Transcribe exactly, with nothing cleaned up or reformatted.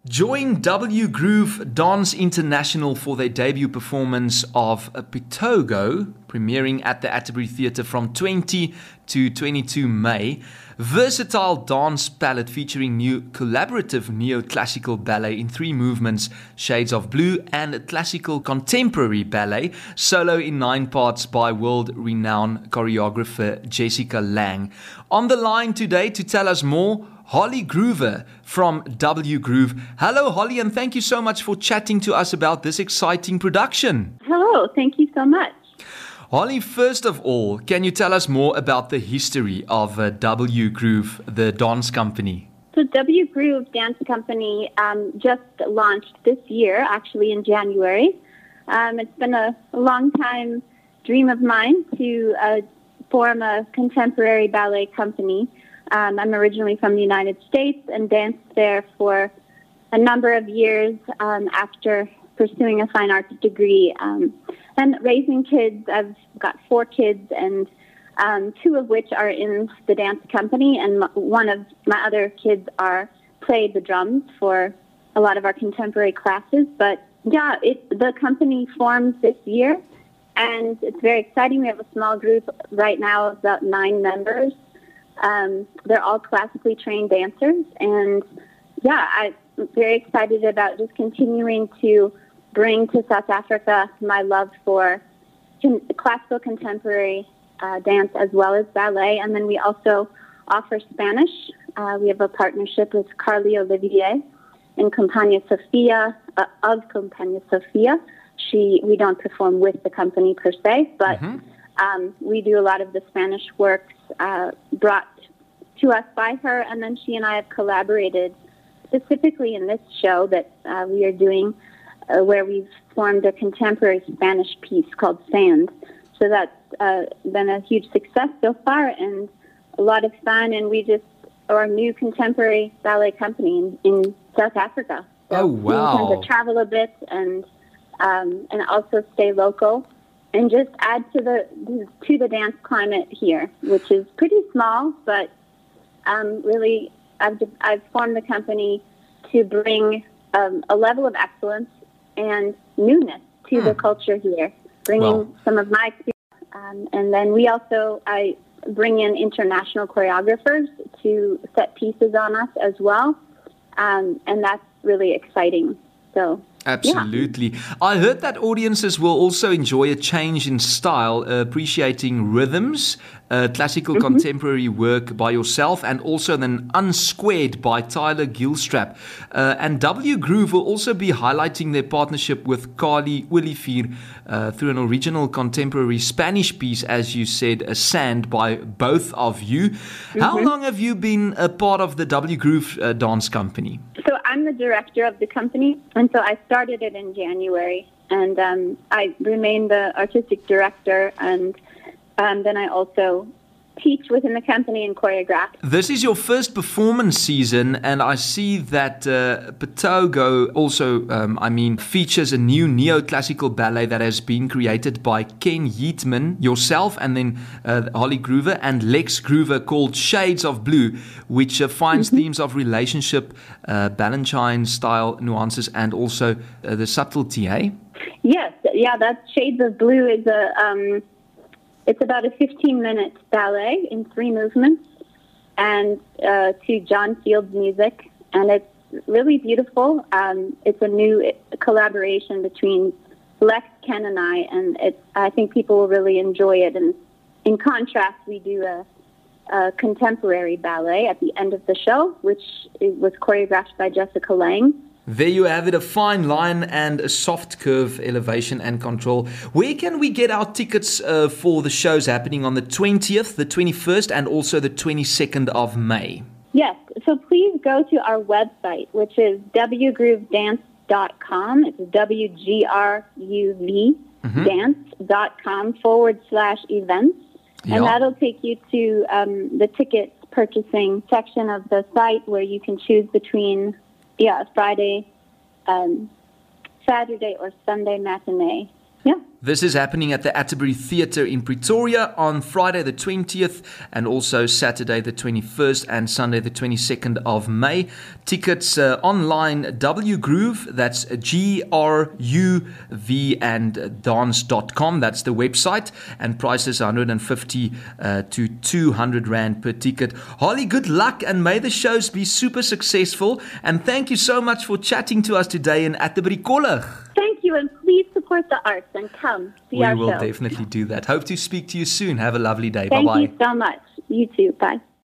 Join W Groove Dance International for their debut performance of Pitogo, premiering at the Atterbury Theatre from twentieth to twenty-second of May. Versatile dance palette featuring new collaborative neo-classical ballet in three movements, Shades of Blue, and classical contemporary ballet, solo in nine parts by world-renowned choreographer Jessica Lang. On the line today to tell us more, Holly Groover from W Groove. Hello, Holly, and thank you so much for chatting to us about this exciting production. Hello, thank you so much. Holly, first of all, can you tell us more about the history of uh, W Groove, the dance company? So W Groove Dance Company um, just launched this year, actually in January. Um, it's been a, a long time dream of mine to uh, form a contemporary ballet company. Um, I'm originally from the United States and danced there for a number of years um, after pursuing a fine arts degree um, and raising kids. I've got four kids, and um, two of which are in the dance company, and one of my other kids are play the drums for a lot of our contemporary classes. But yeah, it, the company forms this year, and it's very exciting. We have a small group right now of about nine members. Um, they're all classically trained dancers, and yeah, I'm very excited about just continuing to bring to South Africa my love for con- classical contemporary uh, dance as well as ballet. And then we also offer Spanish. Uh, we have a partnership with Carly Olivier and Compañía Sofía, uh, of Compañía Sofía. She, we don't perform with the company per se, but mm-hmm. um, we do a lot of the Spanish works uh, brought to us by her. And then she and I have collaborated specifically in this show that uh, we are doing, Uh, where we've formed a contemporary Spanish piece called Sand. So that's uh, been a huge success so far and a lot of fun. And we just are a new contemporary ballet company in, in South Africa. So oh, wow. We intend to travel a bit and um, and also stay local and just add to the to the dance climate here, which is pretty small, but um, really I've, I've formed the company to bring um, a level of excellence and newness to hmm. the culture here, bringing well. some of my experience. Um, and then we also, I bring in international choreographers to set pieces on us as well. Um, and that's really exciting. So, Absolutely. Yeah. I heard that audiences will also enjoy a change in style, uh, appreciating rhythms, uh, classical mm-hmm. contemporary work by yourself, and also then Unsquared by Tyler Gilstrap. Uh, and W Groove will also be highlighting their partnership with Carly Olivier uh, through an original contemporary Spanish piece, as you said, a Sand by both of you. Mm-hmm. How long have you been a part of the W Groove uh, dance company? So I'm the director of the company, and so I started it in January, and um, I remain the artistic director, and um, then I also teach within the company and choreograph. This is your first performance season, and I see that uh, Pitogo also, um, I mean, features a new neoclassical ballet that has been created by Ken Yeatman, yourself, and then uh, Holly Groover and Lex Groover, called Shades of Blue, which uh, finds mm-hmm. themes of relationship, uh, Balanchine style nuances, and also uh, the subtlety, eh? Yes, yeah, that Shades of Blue is a... Um It's about a fifteen-minute ballet in three movements and uh, to John Field's music, and it's really beautiful. Um, it's a new collaboration between Lex, Ken, and I, and it's, I think people will really enjoy it. And in contrast, we do a, a contemporary ballet at the end of the show, which was choreographed by Jessica Lang. There you have it, a fine line and a soft curve, elevation and control. Where can we get our tickets uh, for the shows happening on the twentieth, the twenty-first, and also the twenty-second of May? Yes, so please go to our website, which is w groove dance dot com. It's W G R U V mm-hmm. dance.com forward slash events. And yeah. that'll take you to um, the ticket purchasing section of the site where you can choose between Yeah, Friday, um, Saturday, or Sunday matinee. Yeah. This is happening at the Atterbury Theatre in Pretoria on Friday the twentieth and also Saturday the twenty-first and Sunday the twenty-second of May. Tickets uh, online W Groove, that's G R U V and dance dot com, that's the website, and prices one hundred fifty uh, to two hundred rand per ticket. Holly, good luck and may the shows be super successful, and thank you so much for chatting to us today in Atterbury College. Thank you, and please support the arts and come see we our will show. definitely do that. Hope to speak to you soon. Have a lovely day. Thank Bye-bye. you so much. You too. Bye.